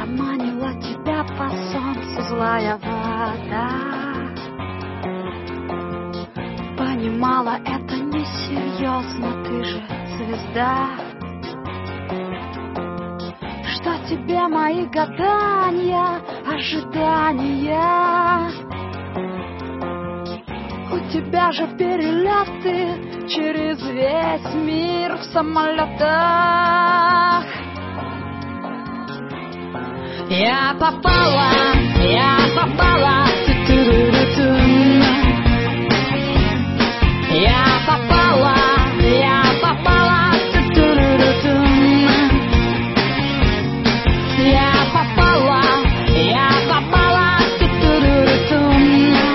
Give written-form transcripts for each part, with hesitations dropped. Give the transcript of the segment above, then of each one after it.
Манила тебя по солнцу злая вода. Понимала, это несерьезно, ты же звезда. Что тебе мои гадания, ожидания? У тебя же перелеты через весь мир в самолетах. Я попала, ту-ту-ру-ру-тун. Я попала, ту-ту-ру-ру-тун. Я попала, ту-ту-ру-ру-тун.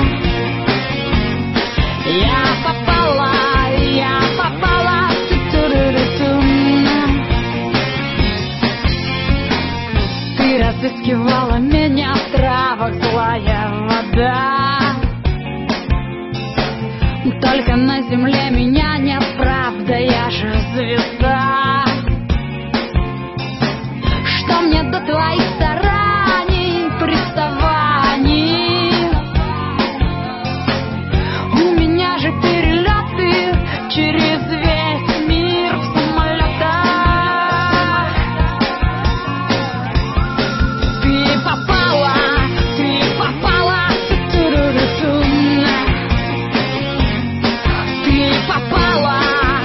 Я попала, ту-ту-ру-ру-тун. Ты разыскивала меня в травах, злая вода. Только на земле меня нет, правда, я же звезда. Что мне до твоих стараний, приставаний? У меня же перелеты через весь мир в самолетах. Ты попала, ту-ту-ру-ру-тун. Ты попала,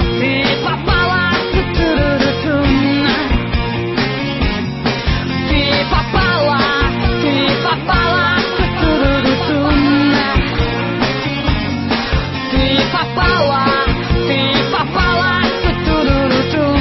ту-ту-ру-ру-тун. Ты попала, ту-ту-ру-ру-тун. Ты попала, ту-ту-ру-ру-тун.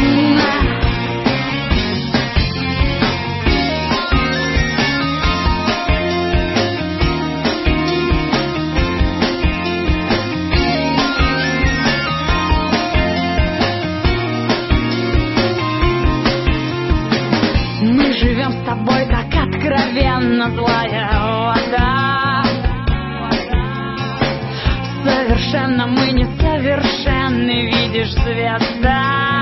Мы живем с тобой, как откровенно злая вода. Совершенно мы несовершенны, видишь, звезда.